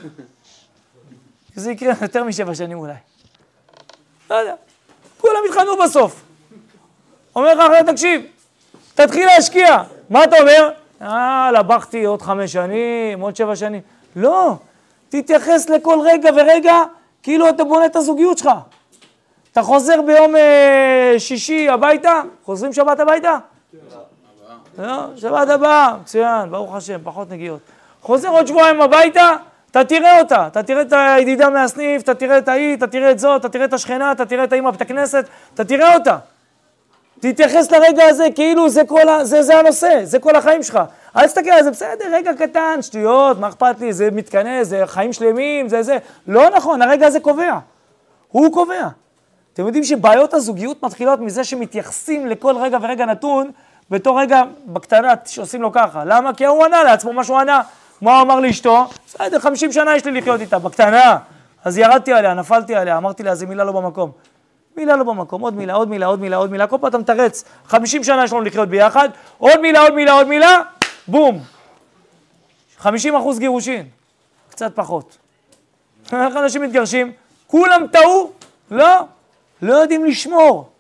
זה יקרה יותר משבע שנים אולי. לא יודע, כולם התחתנו בסוף. אומר לך אחרי, תקשיב, תתחיל להשקיע. מה אתה אומר? אה, לבחתי עוד חמש שנים, עוד שבע שנים. לא, תתייחס לכל רגע ורגע, כאילו אתה בונה את הזוגיות שלך. אתה חוזר ביום אה, שישי הביתה, חוזרים שבת הביתה? לא, שבת הבאה, מצוין, ברוך השם, פחות נגיעות. חוזר עוד שבועיים הביתה, אתה תראה אותה, אתה תראה את הידידה מהסניף, אתה תראה את ההיא, אתה תראה את זאת, אתה תראה את השכנה, אתה תראה את האמא בית הכנסת, אתה תראה אותה. תתייחס לרגע הזה כאילו זה, כל ה... זה, זה הנושא, זה כל החיים שלך. אל תסתכל על זה, בסדר, רגע קטן, שטויות, מה אכפת לי, זה מתכנס, זה חיים שלמים, זה זה. לא נכון, הרגע הזה קובע. הוא קובע. אתם יודעים שבעיות הזוגיות מתחילות מזה שמתייחסים לכל רגע ורגע נתון, בתור רגע בקטנה שעושים לו ככה. למה? כי הוא ענה לעצמו מה שהוא ענה. מה הוא אמר לאשתו? בסדר, חמישים שנה יש לי לחיות איתה, בקטנה. אז ירדתי עליה, נפלתי עליה, אמרתי לה, זה מילה לא במקום. מילה לא במקום, עוד מילה, עוד מילה, עוד מילה, עוד מילה, כל פעם אתה מתרץ, חמישים שנה יש לנו לחיות ביחד, עוד מילה, עוד מילה, עוד מילה, בום. חמישים אחוז גירושין, קצת פחות. איך אנשים מתגרשים? כולם טעו? לא, לא יודעים לשמור.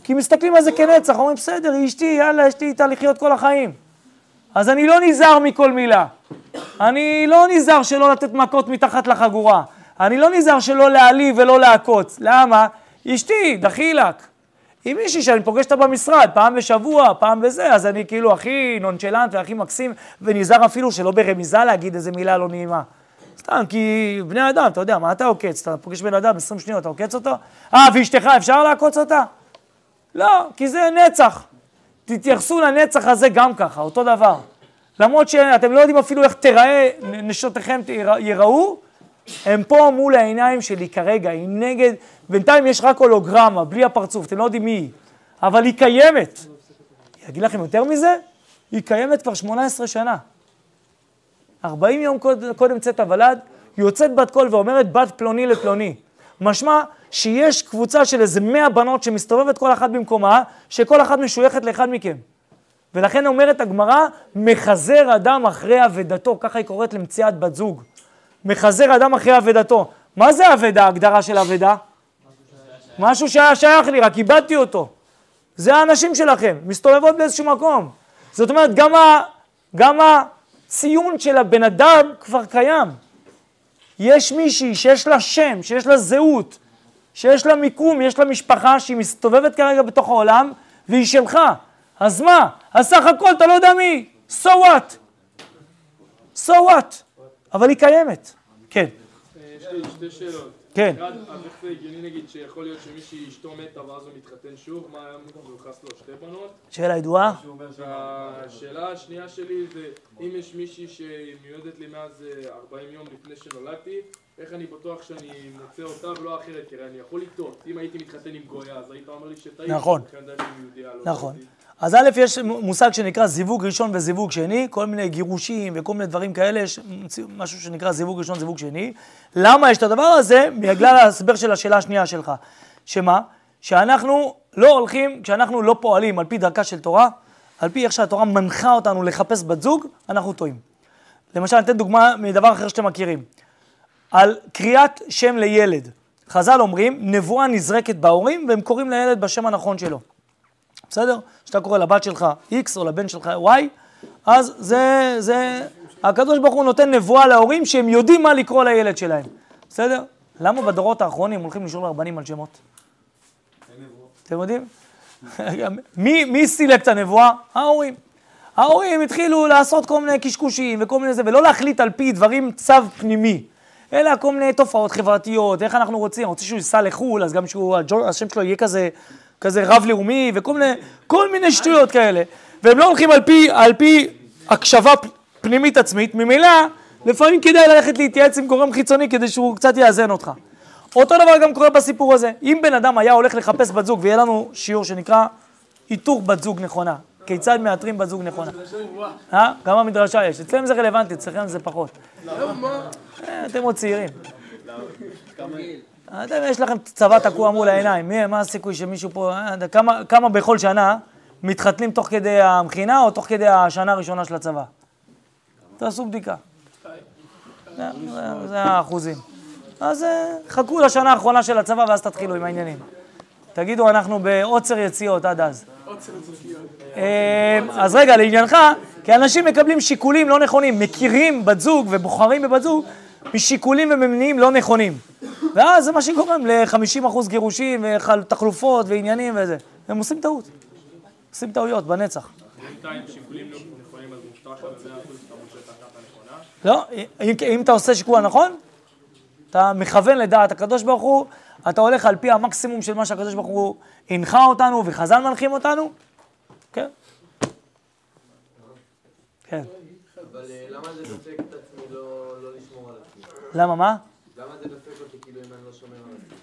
כי מסתכלים על זה כנצח, אומרים, בסדר, היא אשתי, יאללה, יש לי איתה לחיות כל החיים. אז אני לא נזהר מכל מילה. אני לא נזהר שלא לתת מכות מתחת לחגורה. אני לא נזהר שלא להעליב ולא לעקוץ. למה? אשתי, דחילק. אם מישהי שאני פוגש אותה במשרד, פעם בשבוע, פעם בזה, אז אני כאילו הכי נונצ'לנט והכי מקסים, ונזהר אפילו שלא ברמיזה להגיד איזה מילה לא נעימה. סתם, כי בני אדם, אתה יודע, מה אתה עוקץ? אתה פוגש בן אדם, עשרים שניות, אתה עוקץ אותו? אה, ואשתך, אפשר לעקוץ אותה? לא, כי זה נצח. תתייחסו לנצח הזה גם ככה, אותו דבר. למרות שאתם לא יודעים אפילו איך תראה, נשותיכם יראו, הם פה מול העיניים שלי כרגע, היא נגד, בינתיים יש רק הולוגרמה, בלי הפרצוף, אתם לא יודעים מי היא, אבל היא קיימת. אני אגיד לכם יותר מזה, היא קיימת כבר שמונה עשרה שנה. ארבעים יום קודם, קודם צאת הוולד, היא יוצאת בת קול ואומרת בת פלוני לפלוני. משמע שיש קבוצה של איזה מאה בנות שמסתובבת כל אחת במקומה, שכל אחת משויכת לאחד מכם. ולכן אומרת הגמרא, מחזר אדם אחרי אבדתו, ככה היא קוראת למציאת בת זוג. מחזר אדם אחרי אבדתו. מה זה אבדה, ההגדרה של אבדה? משהו שהיה שייך לי, רק איבדתי אותו. זה האנשים שלכם, מסתובבות באיזשהו מקום. זאת אומרת, גם, ה, גם הציון של הבן אדם כבר קיים. יש מישהי שיש לה שם, שיש לה זהות, שיש לה מיקום, יש לה משפחה שהיא מסתובבת כרגע בתוך העולם, והיא שלך. אז מה? אז סך הכל אתה לא יודע מי. So what? So what? אבל היא קיימת. כן. יש לי שתי שאלות. כן. אחד, אז איך זה הגיוני נגיד שיכול להיות שמישהי אשתו מתה ואז הוא מתחתן שוב, מה היה מיוחס לו שתי בנות? שאלה ידועה? השאלה השנייה שלי זה, אם יש מישהי שמיועדת לי מאז ארבעים יום לפני שנולדתי, איך אני בטוח שאני מוצא אותה ולא אחרת, כי אני יכול לטעות. אם הייתי מתחתן עם גויה, אז היית אומר לי שטעית. נכון. נכון. אז א', יש מושג שנקרא זיווג ראשון וזיווג שני, כל מיני גירושים וכל מיני דברים כאלה, יש משהו שנקרא זיווג ראשון וזיווג שני. למה יש את הדבר הזה? בגלל ההסבר של השאלה השנייה שלך. שמה? שאנחנו לא הולכים, כשאנחנו לא פועלים על פי דרכה של תורה, על פי איך שהתורה מנחה אותנו לחפש בת זוג, אנחנו טועים. למשל, אני אתן דוגמה מדבר אחר שאתם מכירים. על קריאת שם לילד. חז"ל אומרים, נבואה נזרקת בהורים, והם קוראים לילד בשם הנכון שלו. בסדר? כשאתה קורא לבת שלך X או לבן שלך Y, אז זה, זה, הקדוש ברוך הוא נותן נבואה להורים שהם יודעים מה לקרוא לילד שלהם. בסדר? למה בדורות האחרונים הולכים לשאול לרבנים על שמות? אתם יודעים? מי, מי סילק את הנבואה? ההורים. ההורים התחילו לעשות כל מיני קשקושים וכל מיני זה, ולא להחליט על פי דברים צו פנימי, אלא כל מיני תופעות חברתיות, איך אנחנו רוצים, רוצים שהוא ייסע לחול, אז גם שהוא, השם שלו יהיה כזה, כזה רב לאומי, וכל מיני, כל מיני שטויות כאלה, והם לא הולכים על פי, על פי הקשבה פנימית עצמית, ממילא, לפעמים כדאי ללכת להתייעץ עם גורם חיצוני, כדי שהוא קצת יאזן אותך. אותו דבר גם קורה בסיפור הזה, אם בן אדם היה הולך לחפש בת זוג, ויהיה לנו שיעור שנקרא איתור בת זוג נכונה, כיצד מאתרים בת זוג נכונה. אה? גם המדרשה יש, אצלם זה רלוונטי, אצלכם זה פחות. אתם עוד צעירים. אתם, יש לכם צבא תקוע מול העיניים, מי, מה הסיכוי שמישהו פה, כמה, כמה בכל שנה מתחתנים תוך כדי המכינה או תוך כדי השנה הראשונה של הצבא? תעשו בדיקה. זה האחוזים. אז חכו לשנה האחרונה של הצבא ואז תתחילו עם העניינים. תגידו, אנחנו בעוצר יציאות עד אז. אז רגע, לעניינך, כי אנשים מקבלים שיקולים לא נכונים, מכירים בת זוג ובוחרים בבת זוג משיקולים וממניעים לא נכונים. ואז זה מה שגורם ל-חמישים אחוז גירושים ותחלופות ועניינים וזה. הם עושים טעות. עושים טעויות בנצח. בינתיים שיקולים לא נכונים, אז מובטח על מאה אחוז שאתה מושך את אחת הנכונה? לא, אם אתה עושה שיקול הנכון, אתה מכוון לדעת הקדוש ברוך הוא, אתה הולך על פי המקסימום של מה שהקדוש ברוך הוא הנחה אותנו וחז"ל מנחים אותנו. כן? כן. אבל למה זה דופק את עצמי לא לשמור על עצמי? למה, מה? למה זה דופק אותי כאילו אם אני לא שומר על עצמי?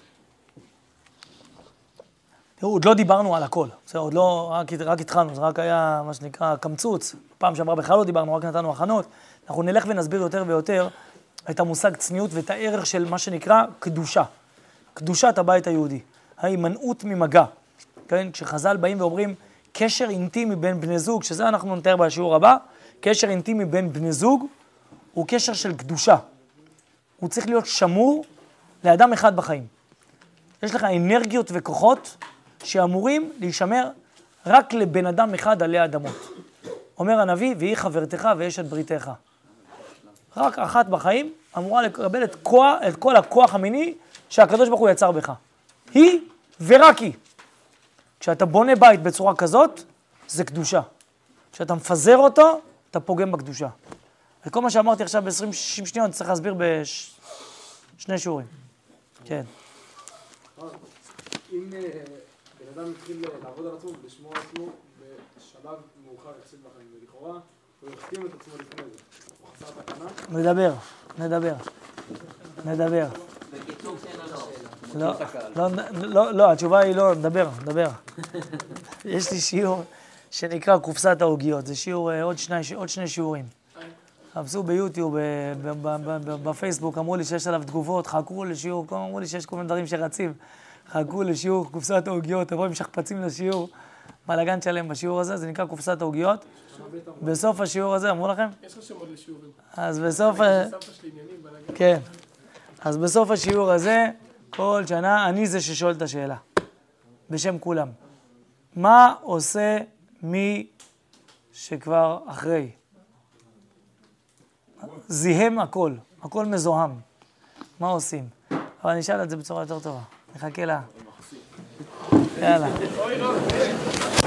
תראו, עוד לא דיברנו על הכל. זה עוד לא, רק, רק התחלנו, זה רק היה מה שנקרא קמצוץ. פעם שעברה בכלל לא דיברנו, רק נתנו הכנות. אנחנו נלך ונסביר יותר ויותר את המושג צניעות ואת הערך של מה שנקרא קדושה. קדושת הבית היהודי. ההימנעות ממגע. כן? כשחז"ל באים ואומרים קשר אינטימי בין בני זוג, שזה אנחנו נתאר בשיעור הבא, קשר אינטימי בין בני זוג הוא קשר של קדושה. הוא צריך להיות שמור לאדם אחד בחיים. יש לך אנרגיות וכוחות שאמורים להישמר רק לבן אדם אחד עלי אדמות. אומר הנביא, והיא חברתך ואשת בריתך. רק אחת בחיים אמורה לקבל את, כוח, את כל הכוח המיני שהקדוש ברוך הוא יצר בך. היא ורק היא. כשאתה בונה בית בצורה כזאת, זה קדושה. כשאתה מפזר אותו, אתה פוגם בקדושה. וכל מה שאמרתי עכשיו ב-עשרים שישים שניות, אני צריך להסביר בשני שיעורים. כן. אם בן אדם מתחיל לעבוד על עצמו ולשמור על עצמו בשלב מאוחר יחסית בחיים, ולכאורה הוא יחתים את עצמו לפני זה. הוא חסר תקנה? נדבר, נדבר, נדבר. לא, לא, לא, לא, התשובה היא לא, נדבר, נדבר. יש לי שיעור שנקרא קופסת העוגיות, זה שיעור, עוד שני, עוד שני שיעורים. חפשו ביוטיוב, בפייסבוק, אמרו לי שיש עליו תגובות, חכו לשיעור, אמרו לי שיש כל מיני דברים שרצים, חכו לשיעור קופסת העוגיות, תבואו עם שכפצים לשיעור, בלגן שלם בשיעור הזה, זה נקרא קופסת העוגיות. בסוף השיעור הזה, אמרו לכם? יש לך שמות לשיעורים. אז בסוף... סבתא שלי עניינים בלגן. כן. אז בסוף השיעור הזה, כל שנה, אני זה ששואל את השאלה, בשם כולם. מה עושה מי שכבר אחרי? זיהם הכל, הכל מזוהם. מה עושים? אבל אני אשאל את זה בצורה יותר טובה. נחכה לה. יאללה.